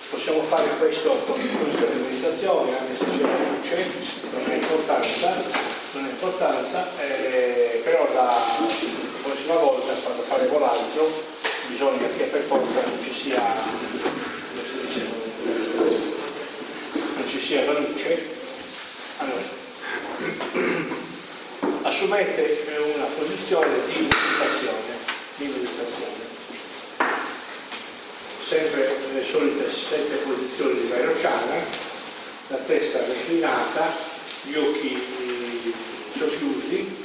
possiamo fare questo con questa meditazione, anche se c'è la luce, non è importanza, però la prossima volta quando faremo l'altro bisogna che per forza non ci sia la luce. Allora, assumete una posizione di meditazione, sempre nelle solite 7 posizioni di Vairocana, la testa reclinata, gli occhi socchiusi,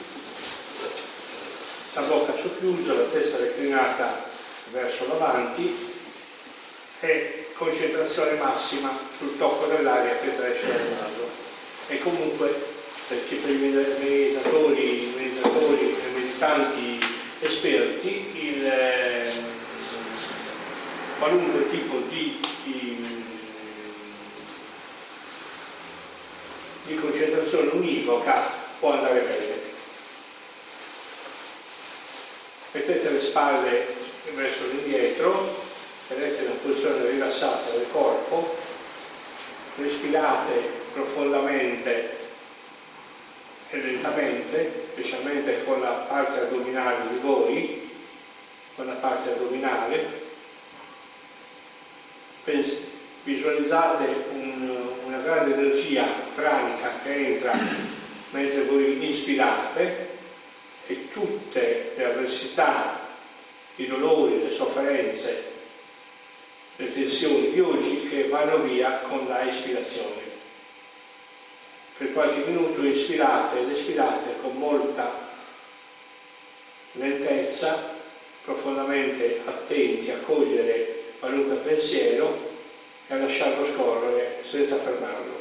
la bocca socchiusa, la testa reclinata verso l'avanti e concentrazione massima sul tocco dell'aria che esce dal naso. E comunque perché per i meditatori e meditanti esperti qualunque tipo di concentrazione univoca può andare bene. Mettete le spalle verso l'indietro, tenete una posizione rilassata del corpo, respirate profondamente e lentamente, specialmente con la parte addominale di voi, con la parte addominale. Visualizzate una grande energia pranica che entra mentre voi inspirate e tutte le avversità, i dolori, le sofferenze, le tensioni biologiche vanno via con la ispirazione. Per qualche minuto inspirate ed espirate con molta lentezza, profondamente attenti a cogliere qualunque pensiero e a lasciarlo scorrere senza fermarlo.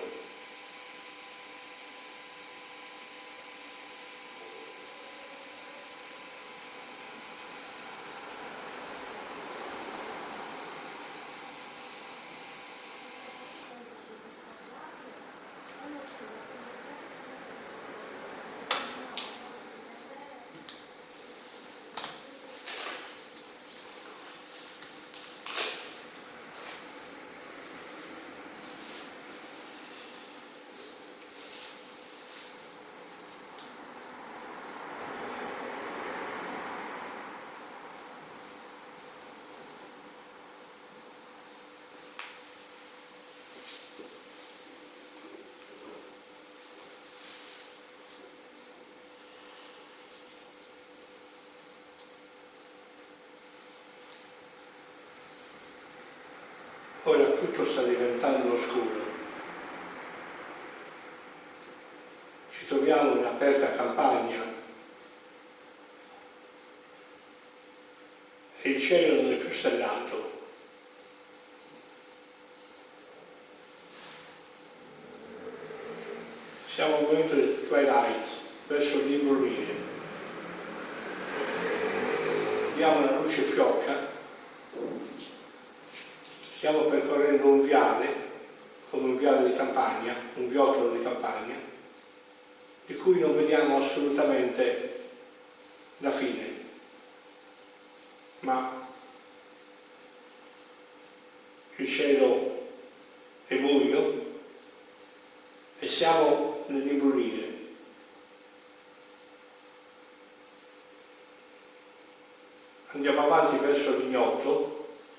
Ora tutto sta diventando oscuro. Ci troviamo in un'aperta campagna e il cielo non è più stellato. Siamo al momento del twilight, verso l'imbrunire. Vediamo una luce fiocca. Stiamo percorrendo un viale, come un viale di campagna, un viottolo di campagna, di cui non vediamo assolutamente la fine, ma il cielo è buio e siamo nell'imbrunire. Andiamo avanti verso l'ignoto.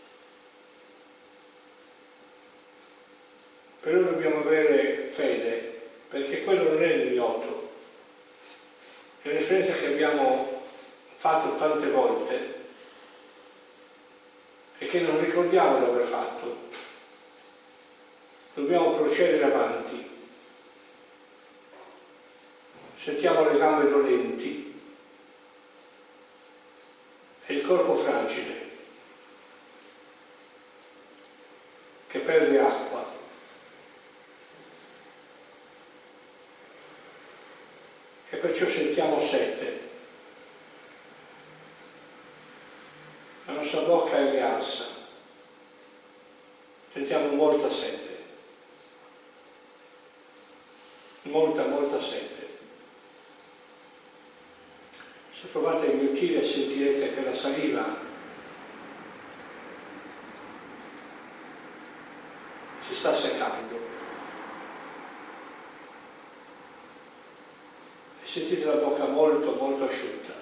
Però dobbiamo avere fede, perché quello non è l'ignoto. È un'esperienza che abbiamo fatto tante volte e che non ricordiamo di aver fatto. Dobbiamo procedere avanti. Sentiamo le gambe dolenti e il corpo fragile che perde acqua. E perciò sentiamo sete. La nostra bocca è riarsa. Sentiamo molta sete. Molta sete. Se provate a inghiottire sentirete che la saliva si sta seccando. E sentite la bocca molto molto asciutta.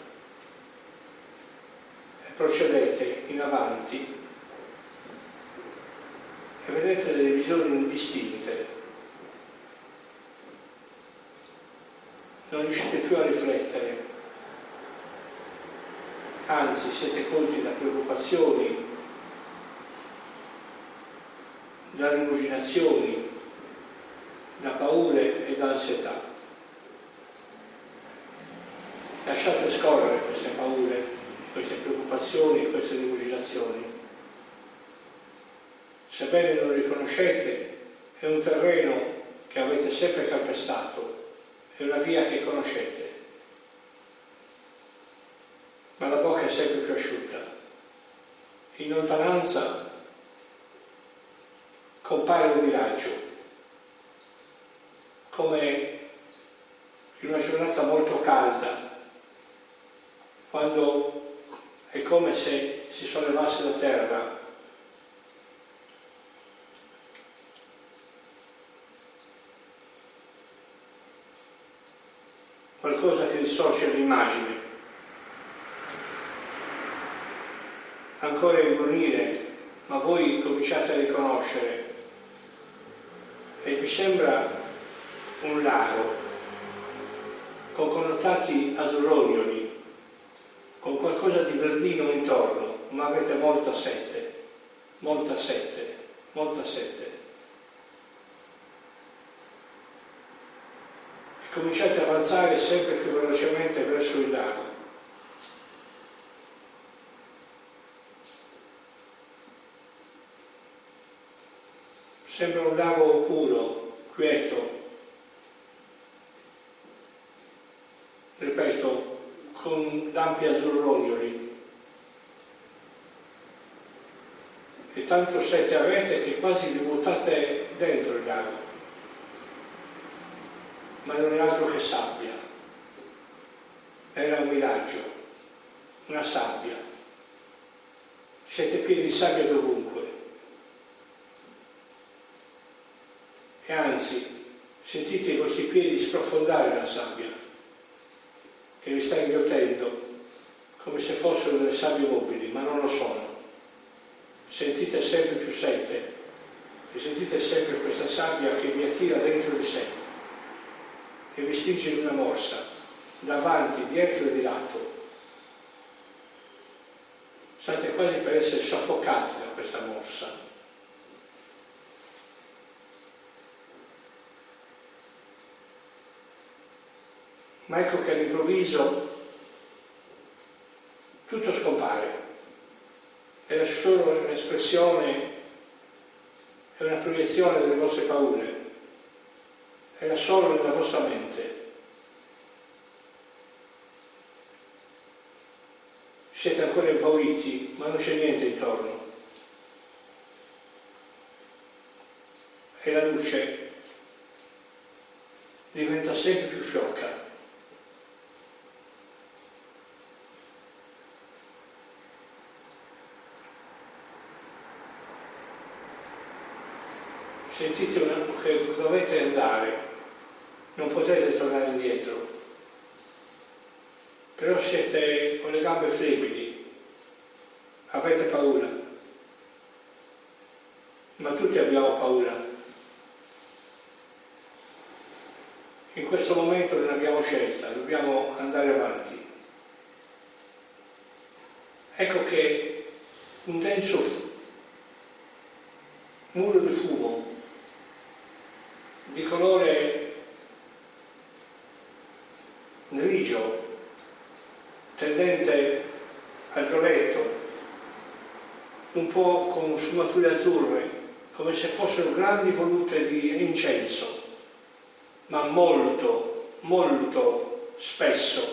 E procedete in avanti e vedete delle visioni indistinte. Non riuscite più a riflettere, anzi siete colti da preoccupazioni, da rimuginazioni, da paure e da ansietà. Lasciate scorrere queste paure, queste preoccupazioni e queste rimuginazioni. Sebbene non riconoscete, è un terreno che avete sempre calpestato, è una via che conoscete. Ma la bocca è sempre più asciutta. In lontananza compare un miraggio, come in una giornata molto calda, quando è come se si sollevasse la terra qualcosa che distorce l'immagine, ancora imbrunire, ma voi cominciate a riconoscere e vi sembra un lago con connotati azzurrognoli, con qualcosa di verdino intorno, ma avete molta sete, molta sete, molta sete. E cominciate ad avanzare sempre più velocemente verso il lago. Sembra un lago puro, quieto, ripeto, con lampi azzurrognoli. E tanto sete avete che quasi vi buttate dentro il lago. Ma non è altro che sabbia. Era un miraggio, una sabbia. Siete pieni di sabbia dovunque. E anzi, sentite i vostri piedi sprofondare la sabbia, che vi sta inghiottendo, come se fossero delle sabbie mobili, ma non lo sono. Sentite sempre più sete e sentite sempre questa sabbia che vi attira dentro di sé, che vi stringe in una morsa, davanti, dietro e di lato. State quasi per essere soffocati da questa morsa. Ma ecco che all'improvviso tutto scompare. Era solo un'espressione, è una proiezione delle vostre paure. Era solo nella vostra mente. Siete ancora impauriti, ma non c'è niente intorno. E la luce diventa sempre più sciocca. Sentite che dovete andare, non potete tornare indietro, però siete con le gambe flebili, avete paura, ma tutti abbiamo paura. In questo momento non abbiamo scelta, dobbiamo andare avanti. Ecco che un denso muro di fumo di colore grigio tendente al violetto, un po' con sfumature azzurre, come se fossero grandi volute di incenso, ma molto, molto spesso.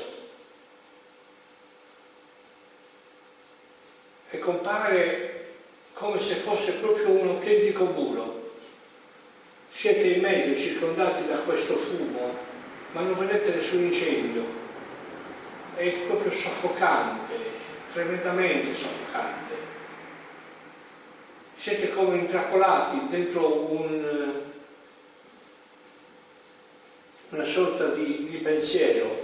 E compare come se fosse proprio un autentico muro. Siete in mezzo, circondati da questo fumo, ma non vedete nessun incendio. È proprio soffocante, tremendamente soffocante. siete come intrappolati dentro una sorta di pensiero.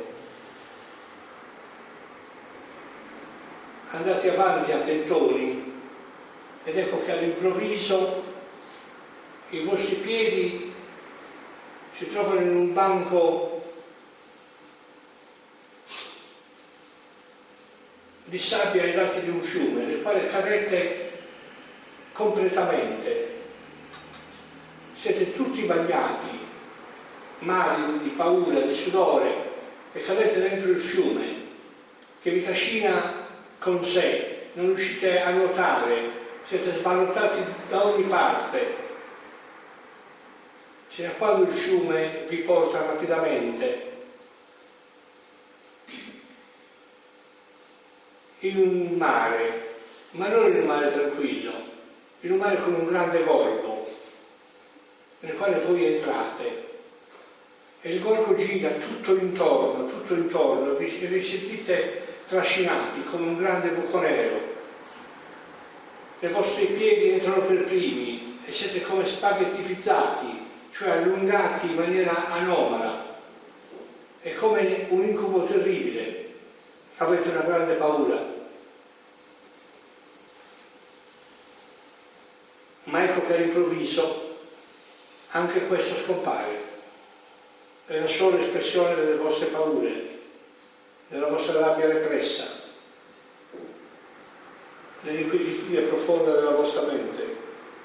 Andate avanti a tentoni ed ecco che all'improvviso i vostri piedi si trovano in un banco di sabbia ai lati di un fiume, nel quale cadete completamente. Siete tutti bagnati, mali di paura, di sudore, e cadete dentro il fiume che vi trascina con sé, non riuscite a nuotare, siete sballottati da ogni parte. Fino a quando il fiume vi porta rapidamente in un mare, ma non in un mare tranquillo, in un mare con un grande gorgo, nel quale voi entrate. E il gorgo gira tutto intorno, e vi sentite trascinati come un grande buco nero. I vostri piedi entrano per primi e siete come spaghettifizzati, cioè allungati in maniera anomala. È come un incubo terribile. Avete una grande paura. Ma ecco che all'improvviso anche questo scompare. È la sola espressione delle vostre paure, della vostra rabbia repressa, dell'inquietudine profonda della vostra mente.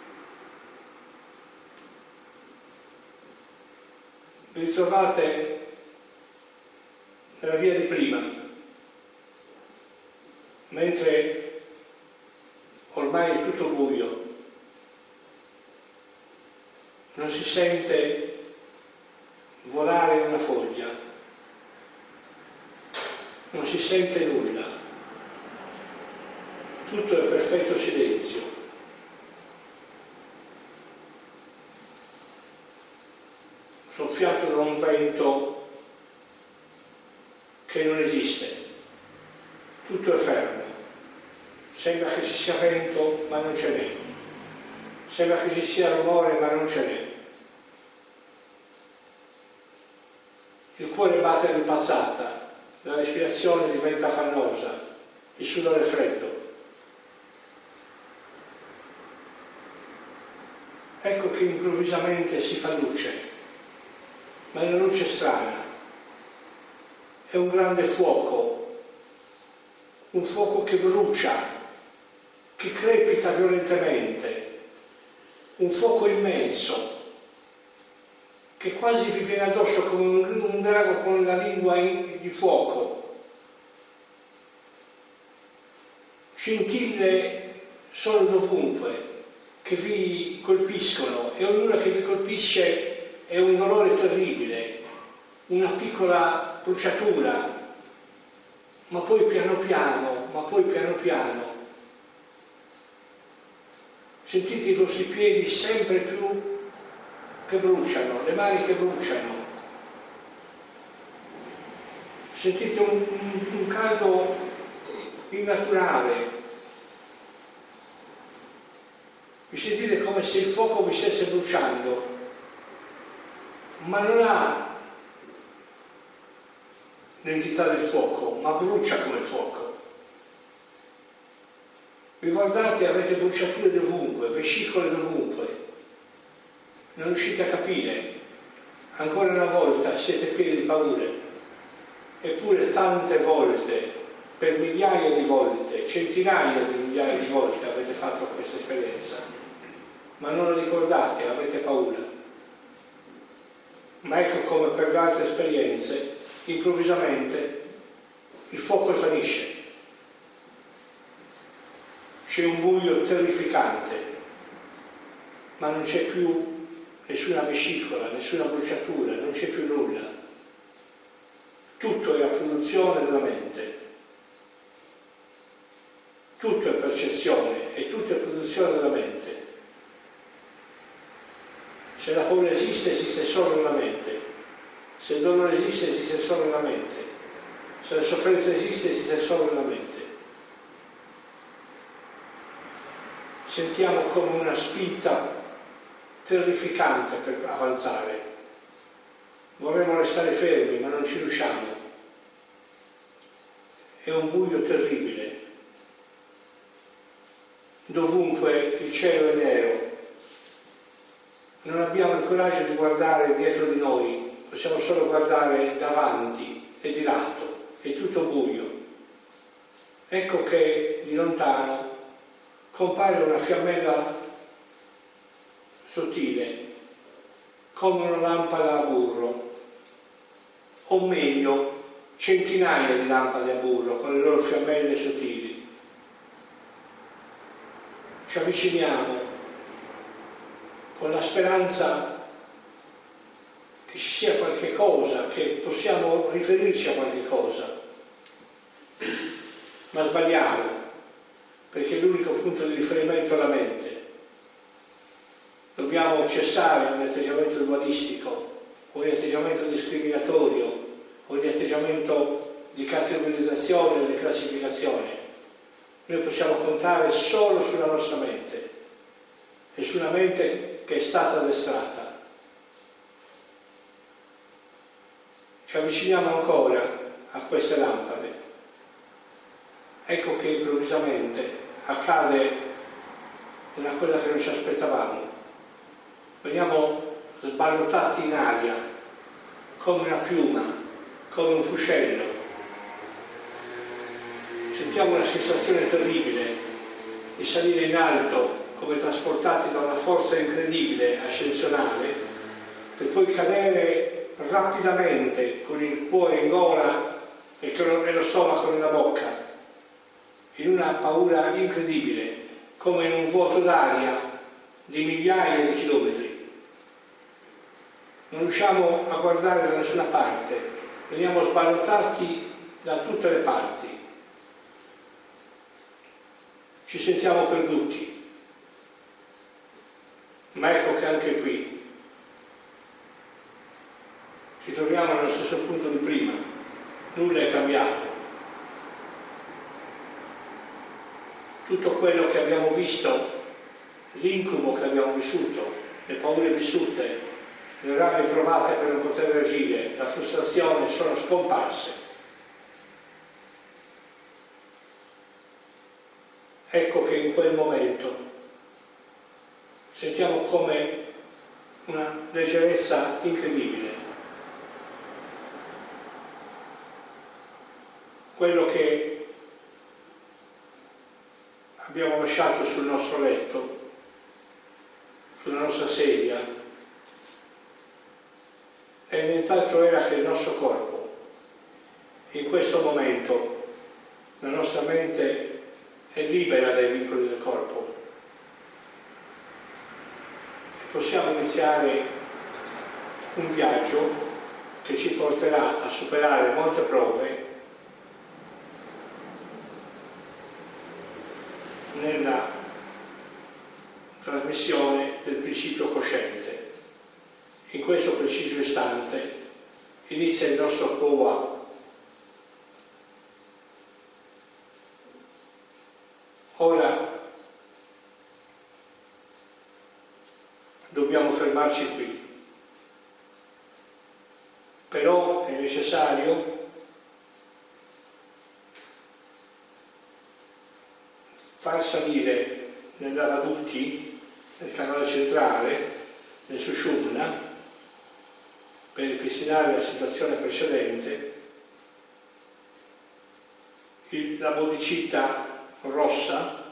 Vi ritrovate nella via di prima, mentre ormai è tutto buio, non si sente volare una foglia, non si sente nulla, tutto è perfetto silenzio. Soffiato da un vento che non esiste, tutto è fermo, sembra che ci sia vento ma non ce n'è, sembra che ci sia rumore ma non ce n'è. Il cuore batte all'impazzata, la respirazione diventa affannosa, il sudore è freddo. Ecco che improvvisamente si fa luce, ma è una luce strana. È un grande fuoco, un fuoco che brucia, che crepita violentemente, un fuoco immenso, che quasi vi viene addosso come un drago con la lingua di fuoco. Scintille sono dovunque, che vi colpiscono, e ognuna che vi colpisce è un dolore terribile, una piccola bruciatura, ma poi piano piano, sentite i vostri piedi sempre più che bruciano, le mani che bruciano, sentite un caldo innaturale, vi sentite come se il fuoco vi stesse bruciando, ma non ha l'entità del fuoco, ma brucia come fuoco. Vi guardate e avete bruciature dovunque, vescicole dovunque. Non riuscite a capire, ancora una volta siete pieni di paure, eppure tante volte, per migliaia di volte, centinaia di migliaia di volte avete fatto questa esperienza, ma non la ricordate, avete paura. Ma ecco come per le altre esperienze, improvvisamente il fuoco svanisce, c'è un buio terrificante, ma non c'è più nessuna vescicola, nessuna bruciatura, non c'è più nulla. Tutto è a produzione della mente, tutto è percezione e tutto è produzione della mente. Se la paura esiste, esiste solo nella mente. Se il dolore esiste, esiste solo nella mente. Se la sofferenza esiste, esiste solo nella mente. sentiamo come una spinta terrificante per avanzare. Vorremmo restare fermi, ma non ci riusciamo. È un buio terribile. Dovunque il cielo è nero. Non abbiamo il coraggio di guardare dietro di noi, possiamo solo guardare davanti e di lato, è tutto buio. Ecco che di lontano compare una fiammella sottile, come una lampada a burro, o meglio, centinaia di lampade a burro con le loro fiammelle sottili. Ci avviciniamo con la speranza che ci sia qualche cosa, che possiamo riferirci a qualche cosa, ma sbagliamo, perché l'unico punto di riferimento è la mente. Dobbiamo cessare un atteggiamento dualistico, un atteggiamento discriminatorio, un atteggiamento di categorizzazione e di classificazione. Noi possiamo contare solo sulla nostra mente, e sulla mente che è stata addestrata. Ci avviciniamo ancora a queste lampade. Ecco che improvvisamente accade una cosa che non ci aspettavamo. Veniamo sballottati in aria come una piuma, come un fuscello. Sentiamo una sensazione terribile di salire in alto come trasportati da una forza incredibile ascensionale, per poi cadere rapidamente con il cuore in gola e lo stomaco nella bocca, in una paura incredibile, come in un vuoto d'aria di migliaia di chilometri. Non riusciamo a guardare da nessuna parte, veniamo sballottati da tutte le parti. Ci sentiamo perduti. Ma ecco che anche qui ci troviamo nello stesso punto di prima, nulla è cambiato. Tutto quello che abbiamo visto, l'incubo che abbiamo vissuto, le paure vissute, le rabbie provate per non poter agire, la frustrazione sono scomparse. Ecco che in quel momento sentiamo come una leggerezza incredibile. Quello che abbiamo lasciato sul nostro letto, sulla nostra sedia, e nient'altro era che il nostro corpo. In questo momento la nostra mente è libera dai vincoli del corpo. Possiamo iniziare un viaggio che ci porterà a superare molte prove nella trasmissione del principio cosciente. In questo preciso istante inizia il nostro Kowa. Ora dobbiamo fermarci qui, però è necessario far salire nell'Avadutti, nel canale centrale, nel Sushumna, per ripristinare la situazione precedente, la bodhicitta rossa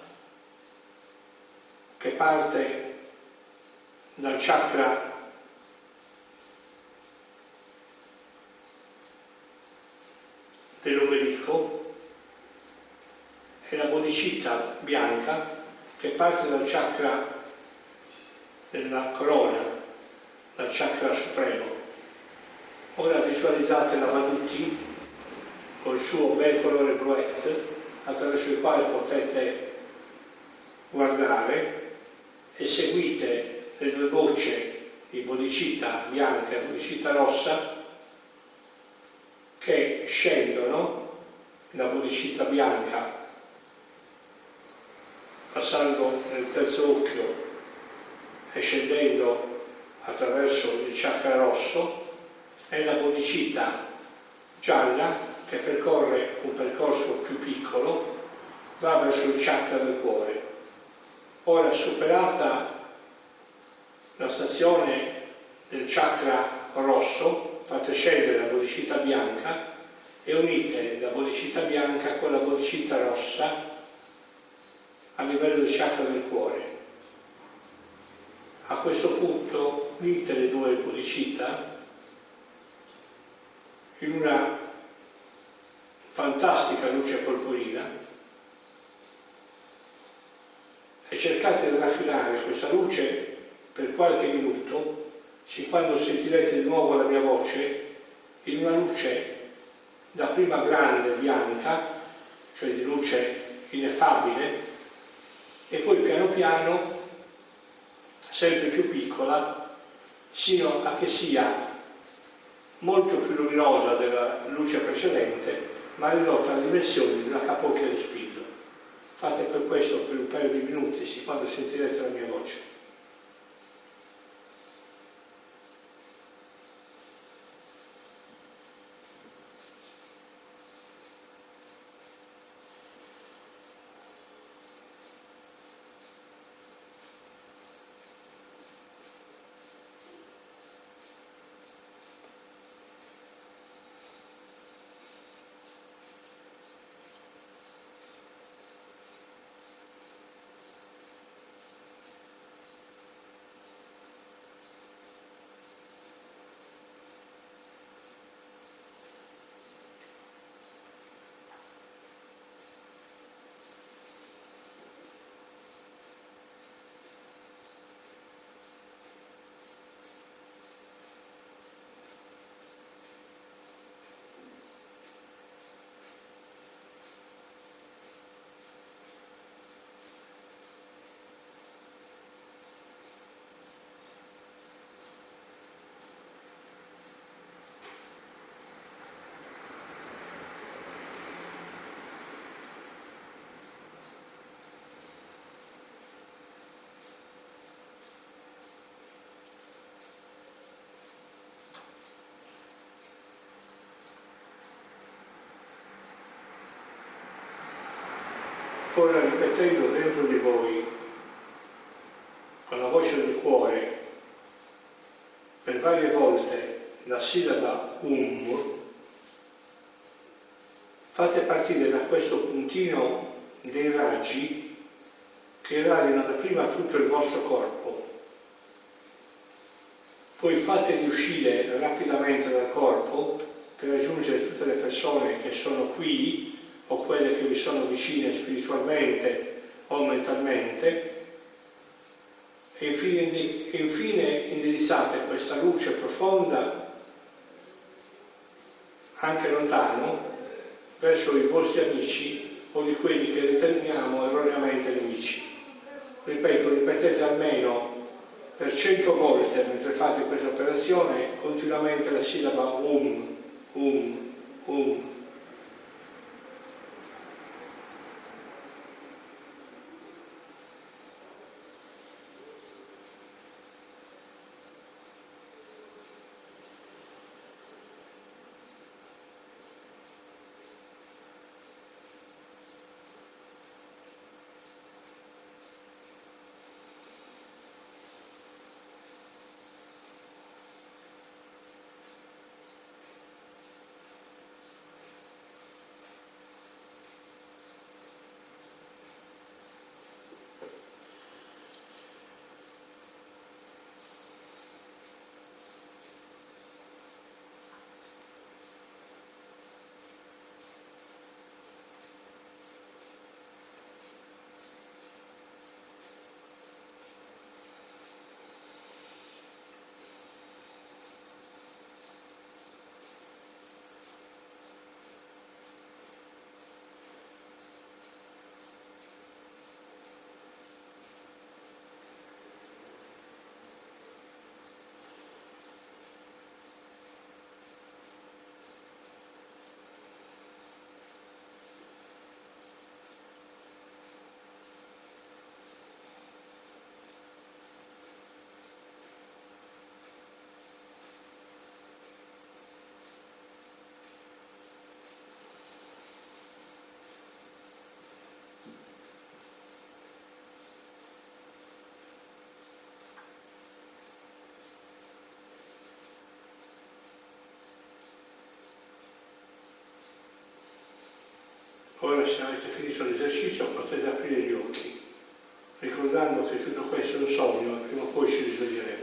che parte dal chakra dell'ombelico, e la bodhicitta bianca che parte dal chakra della corona, dal chakra supremo. Ora visualizzate l'Avadutti col suo bel colore bluette, attraverso il quale potete guardare, e seguite le due gocce di bodhicitta bianca e bodhicitta rossa che scendono. La bodhicitta bianca la passando nel terzo occhio e scendendo attraverso il chakra rosso, è la bodhicitta gialla che percorre un percorso più piccolo, va verso il chakra del cuore. Ora, superata la stazione del chakra rosso, fate scendere la bodhicitta bianca e unite la bodhicitta bianca con la bodhicitta rossa a livello del chakra del cuore. A questo punto unite le due bodhicitta in una fantastica luce purpurina e cercate di raffilare questa luce per qualche minuto, sin quando sentirete di nuovo la mia voce, in una luce dapprima grande, bianca, cioè di luce ineffabile, e poi piano piano sempre più piccola, sino a che sia molto più luminosa della luce precedente, ma ridotta alle dimensioni di una capocchia di spillo. Fate per questo per un paio di minuti, sì, quando sentirete la mia voce. Ora, ripetendo dentro di voi, con la voce del cuore, per varie volte la sillaba fate partire da questo puntino dei raggi che irradiano dapprima tutto il vostro corpo, poi fate uscire rapidamente dal corpo per raggiungere tutte le persone che sono qui o quelle che vi sono vicine spiritualmente o mentalmente, e infine indirizzate questa luce profonda anche lontano verso i vostri amici o di quelli che riteniamo erroneamente nemici. Ripeto, ripetete almeno per 100 volte mentre fate questa operazione continuamente la sillaba um. allora se avete finito l'esercizio potete aprire gli occhi, ricordando che tutto questo è un sogno e prima o poi ci risveglieremo.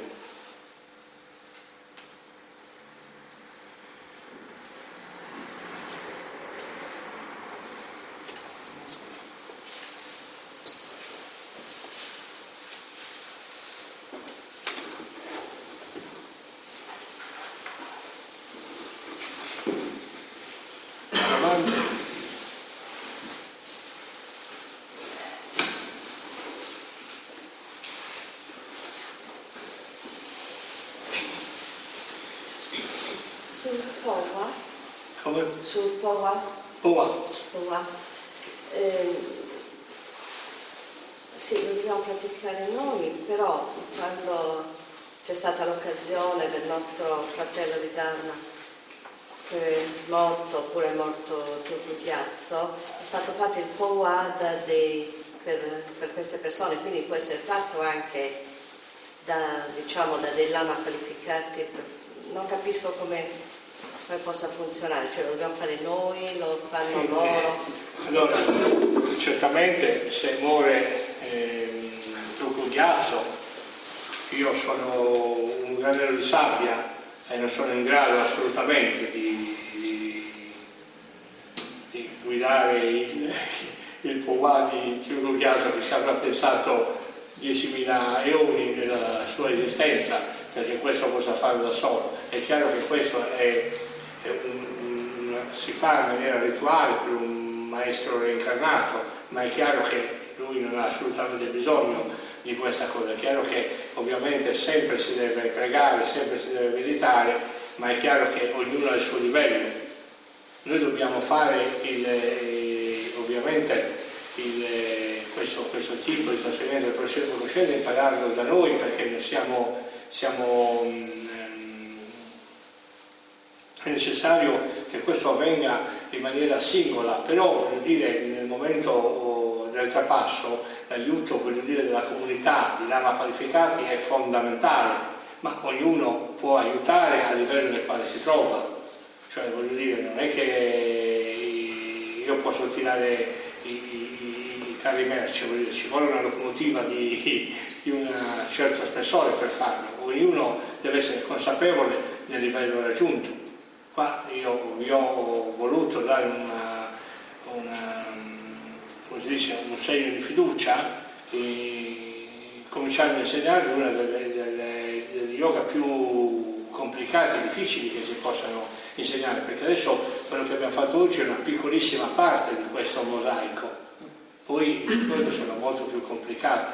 Sul Powa. Come? Sul Powa. Powa. Sì, lo dobbiamo praticare noi, però quando c'è stata l'occasione del nostro fratello di Dharma che è morto, oppure è morto Turco Ghiazzo, è stato fatto il Powa per queste persone, quindi può essere fatto anche da dei lama qualificati. Non capisco come possa funzionare, cioè lo dobbiamo fare noi, lo fanno loro. Allora, certamente se muore Turco Ghiazzo, io sono un granello di sabbia e non sono in grado assolutamente di guidare il Powa di Turco Ghiazzo, che ci avrà pensato 10.000 eoni nella sua esistenza perché questo possa fare da solo. È chiaro che questo si fa in maniera rituale per un maestro reincarnato, ma è chiaro che lui non ha assolutamente bisogno di questa cosa. È chiaro che ovviamente sempre si deve pregare, sempre si deve meditare, ma è chiaro che ognuno ha il suo livello. Noi dobbiamo fare questo tipo di trasferimento del processo cosciente, impararlo da noi, perché è necessario che questo avvenga in maniera singola, però voglio dire, nel momento del trapasso l'aiuto della comunità di lama qualificati è fondamentale, ma ognuno può aiutare a livello nel quale si trova. Cioè voglio dire, non è che io posso tirare i carri merci, ci vuole una locomotiva di un certo spessore per farlo, ognuno deve essere consapevole del livello raggiunto. Qua io vi ho voluto dare come si dice, un segno di fiducia, cominciando a insegnare una degli yoga più complicati e difficili che si possano insegnare, perché adesso quello che abbiamo fatto oggi è una piccolissima parte di questo mosaico, poi quelli sono molto più complicati.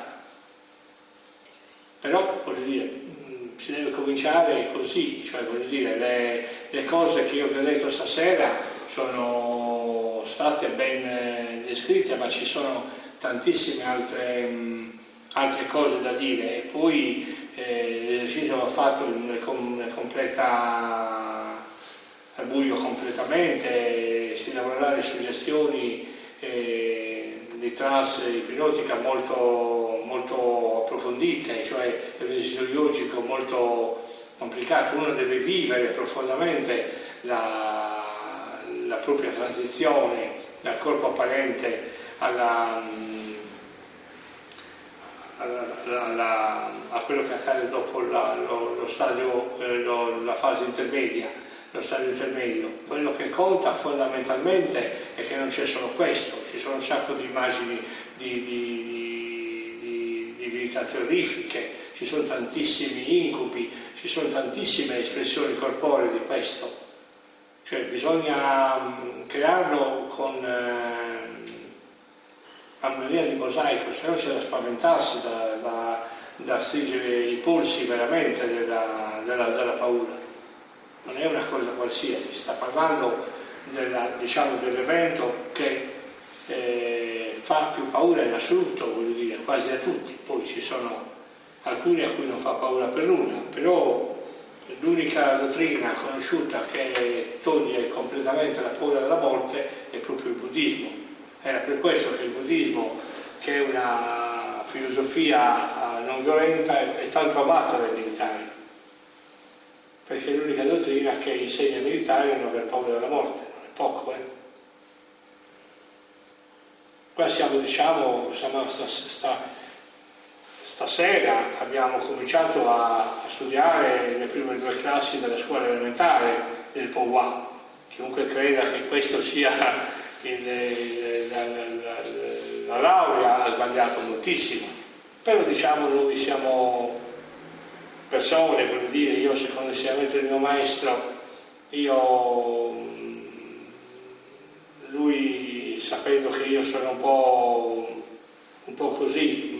Però voglio dire, si deve cominciare così, cioè voglio dire, le cose che io vi ho detto stasera sono state ben descritte, ma ci sono tantissime altre cose da dire, e poi l'esercizio va fatto al buio completamente, si lavorerà le suggestioni di trance ipnotica molto, molto approfondite, cioè l'esercizio yogico molto complicato. Uno deve vivere profondamente la propria transizione dal corpo apparente a quello che accade dopo lo stadio, la fase intermedia, lo stadio intermedio. Quello che conta fondamentalmente è che non c'è solo questo, ci sono un sacco di immagini di divinità terrifiche, ci sono tantissimi incubi, ci sono tantissime espressioni corporee di questo. Cioè bisogna crearlo a maniera di mosaico, se no c'è da spaventarsi, da stringere i polsi veramente della paura. Non è una cosa qualsiasi, si sta parlando dell'evento che fa più paura in assoluto, voglio dire, quasi a tutti. Poi ci sono alcuni a cui non fa paura per nulla, però l'unica dottrina conosciuta che toglie completamente la paura della morte è proprio il buddismo. Era per questo che il buddismo, che è una filosofia non violenta, è tanto amata dai militari, perché è l'unica dottrina che insegna ai militari a non aver paura della morte. Non è poco, Qua siamo, diciamo, stasera abbiamo cominciato a studiare le prime 2 classi della scuola elementare del Powà. Chiunque creda che questo sia la laurea ha sbagliato moltissimo, però diciamo noi siamo persone, voglio dire, io secondo l'insegnamento del mio maestro, lui sapendo che io sono un po' così,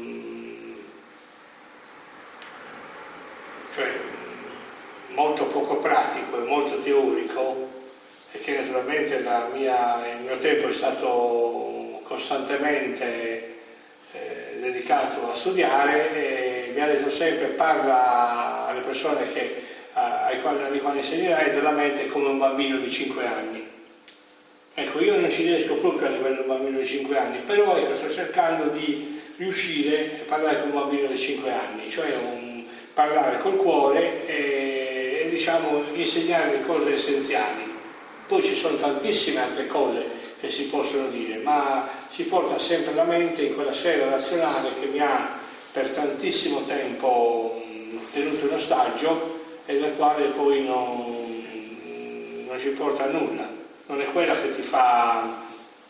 cioè molto poco pratico e molto teorico, e che naturalmente il mio tempo è stato costantemente dedicato a studiare, e mi ha detto sempre: parla alle persone alle quali insegnerai della mente come un bambino di 5 anni. Ecco, io non ci riesco proprio a livello di un bambino di 5 anni, però sto cercando di riuscire a parlare con un bambino di 5 anni, cioè parlare col cuore e diciamo insegnare le cose essenziali. Poi ci sono tantissime altre cose che si possono dire, ma si porta sempre la mente in quella sfera razionale che mi ha per tantissimo tempo tenuto in ostaggio e dal quale poi non ci porta a nulla. Non è quella che ti fa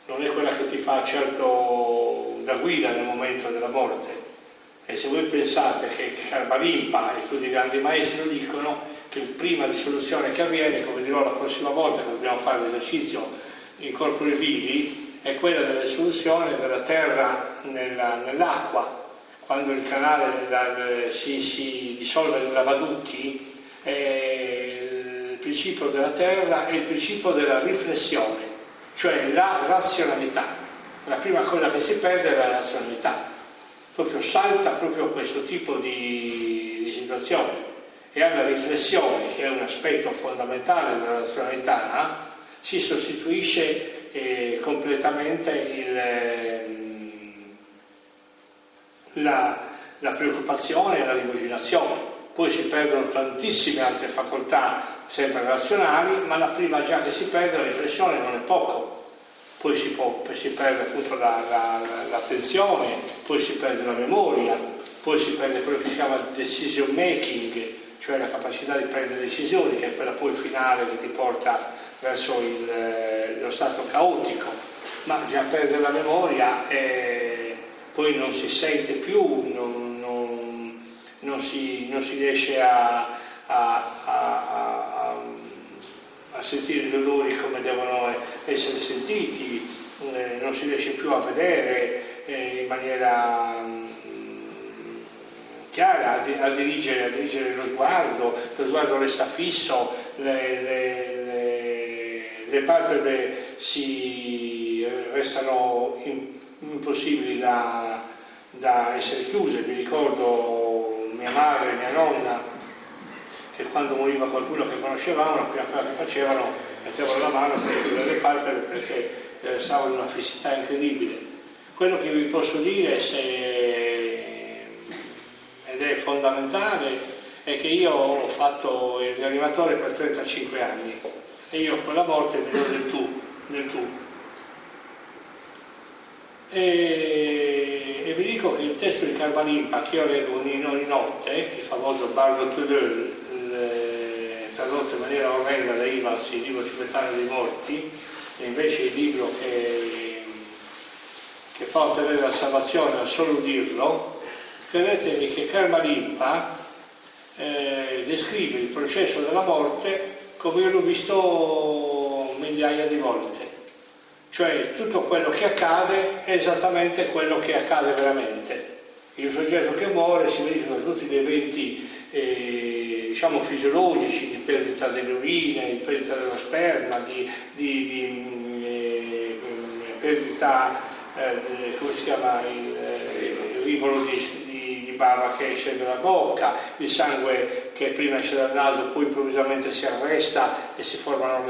certo da guida nel momento della morte. E se voi pensate che Karmalimpa e tutti i grandi maestri lo dicono, che prima risoluzione che avviene, come dirò la prossima volta che dobbiamo fare l'esercizio in corpori vivi, è quella della risoluzione della terra nell'acqua. Quando il canale si dissolve nei lavadutti, il principio della terra è il principio della riflessione, cioè la razionalità. La prima cosa che si perde è la razionalità. Proprio salta proprio questo tipo di situazione, e alla riflessione, che è un aspetto fondamentale della razionalità, si sostituisce completamente la preoccupazione e la rimuginazione. Poi si perdono tantissime altre facoltà sempre razionali, ma la prima già che si perde, la riflessione, non è poco. Poi si perde appunto l'attenzione, poi si perde la memoria, poi si perde quello che si chiama decision making, cioè la capacità di prendere decisioni, che è quella poi finale che ti porta verso lo stato caotico. Ma già perde la memoria e poi non si sente più, non si riesce a sentire i dolori come devono essere sentiti, non si riesce più a vedere in maniera chiara, a dirigere lo sguardo resta fisso, le palpebre restano impossibili da essere chiuse. Mi ricordo mia madre e mia nonna che quando moriva qualcuno che conoscevamo, la prima cosa che facevano, mettevano la mano per chiudere le palpebre perché stavano in una fissità incredibile. Quello che vi posso dire, ed è fondamentale, è che io ho fatto il rianimatore per 35 anni e io con la morte mi do del tu. E vi dico che il testo di Karmalimpa che io leggo ogni notte, il famoso Bardo Tudor, tradotto in maniera orrenda da Ivans, il libro tibetano dei morti, e invece il libro che fa ottenere la salvazione al solo dirlo, credetemi che Karmalimpa descrive il processo della morte come io l'ho visto migliaia di volte. Cioè tutto quello che accade è esattamente quello che accade veramente. Il soggetto che muore si verificano tutti gli eventi diciamo fisiologici, di perdita delle urine, di perdita dello sperma, di perdita come si chiama il rivolo di bava che esce dalla bocca, il sangue che prima esce dal naso poi improvvisamente si arresta e si formano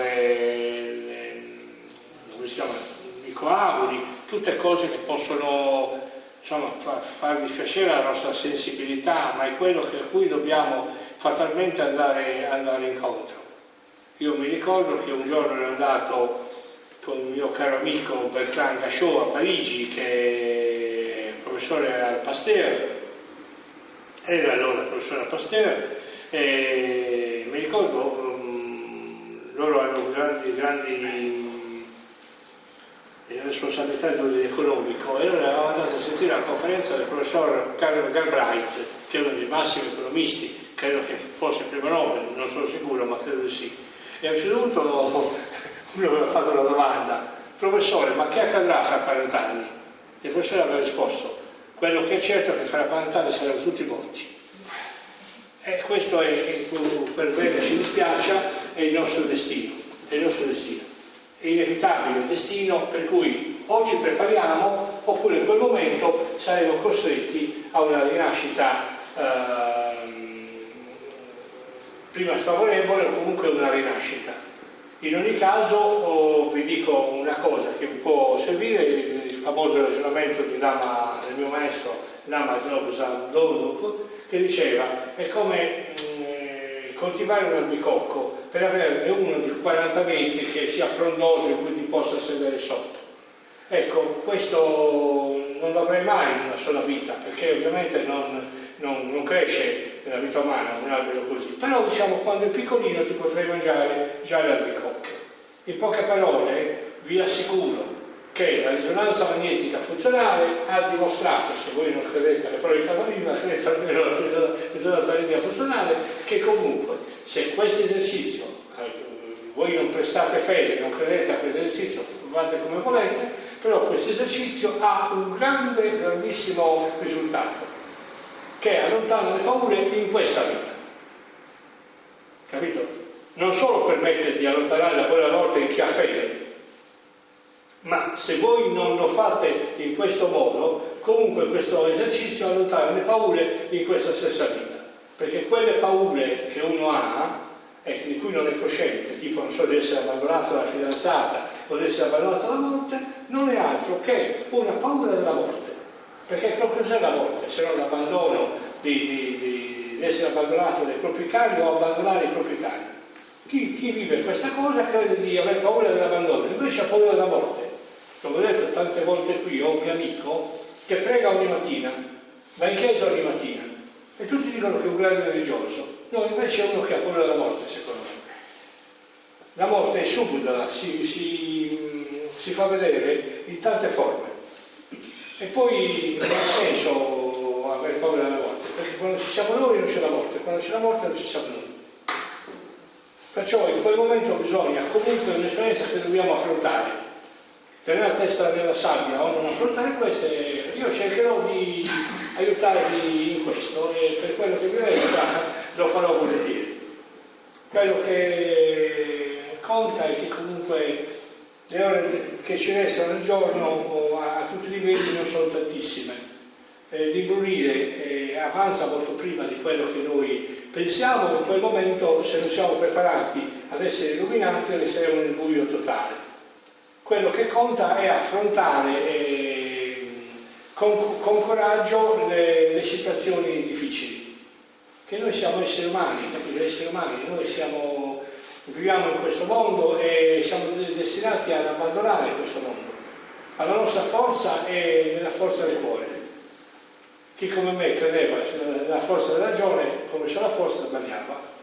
i coaguli, tutte cose che possono far dispiacere la nostra sensibilità, ma è quello a cui dobbiamo fatalmente andare incontro. Io mi ricordo che un giorno ero andato con un mio caro amico Bertrand Gachot a Parigi, che è professore al Pasteur, era allora professore al Pasteur, e mi ricordo loro hanno grandi responsabilità di ordine economico, e allora eravamo andati a sentire la conferenza del professor Galbraith, che è uno dei massimi economisti, credo che fosse il primo Nobel, non sono sicuro, ma credo di sì. E a un certo punto uno aveva fatto una domanda: professore, ma che accadrà fra 40 anni? E il professore aveva risposto: quello che è certo è che fra 40 anni saremo tutti morti. E questo è, per bene ci dispiaccia, è il nostro destino, è il nostro destino. È inevitabile il destino, per cui o ci prepariamo oppure in quel momento saremo costretti a una rinascita prima sfavorevole o comunque una rinascita. In ogni caso vi dico una cosa che può servire, il famoso ragionamento di Lama, del mio maestro Lama Zopa, che diceva: è come coltivare un albicocco per averne uno di 40 metri che sia frondoso in cui ti possa sedere sotto. Ecco, questo non lo avrei mai in una sola vita, perché ovviamente non cresce nella vita umana un albero così, però diciamo quando è piccolino ti potrei mangiare già le albicocche. In poche parole vi assicuro che la risonanza magnetica funzionale ha dimostrato, se voi non credete alle prove di Casalino, credete almeno alla risonanza magnetica funzionale, che comunque se questo esercizio voi non prestate fede, non credete a questo esercizio, fate come volete, però questo esercizio ha un grandissimo risultato, che allontana le paure in questa vita, capito? Non solo permette di allontanare la paura della morte in chi ha fede, ma se voi non lo fate in questo modo, comunque questo esercizio allontana le paure in questa stessa vita, perché quelle paure che uno ha e di cui non è cosciente, tipo non so, di essere abbandonato dalla fidanzata o di essere abbandonato dalla morte, non è altro che una paura della morte. Perché cos'è la morte se non l'abbandono di essere abbandonato dai propri cari o abbandonare i propri cari? Chi vive questa cosa crede di aver paura dell'abbandono, invece ha paura della morte. Come ho detto tante volte qui, ho un mio amico che prega ogni mattina, va in chiesa ogni mattina, e tutti dicono che è un grande religioso. No, invece è uno che ha paura della morte, secondo me. La morte è subdola, si fa vedere in tante forme. E poi non ha senso avere paura della morte, perché quando ci siamo noi non c'è la morte, quando c'è la morte non ci siamo noi. Perciò in quel momento bisogna comunque un'esperienza che dobbiamo affrontare. Tenere la testa nella sabbia o non affrontare queste, io cercherò di aiutarvi in questo e per quello che mi resta lo farò volentieri. Quello che conta è che comunque le ore che ci restano al giorno a tutti i livelli non sono tantissime. L'imbrunire avanza molto prima di quello che noi pensiamo, in quel momento se non siamo preparati ad essere illuminati resteremo nel buio totale. Quello che conta è affrontare con coraggio le situazioni difficili, che noi siamo esseri umani, capite? Esseri umani, noi viviamo in questo mondo e siamo destinati ad abbandonare questo mondo. Ma la nostra forza è nella forza del cuore. Chi come me credeva nella forza della ragione, come c'è la forza, sbagliava.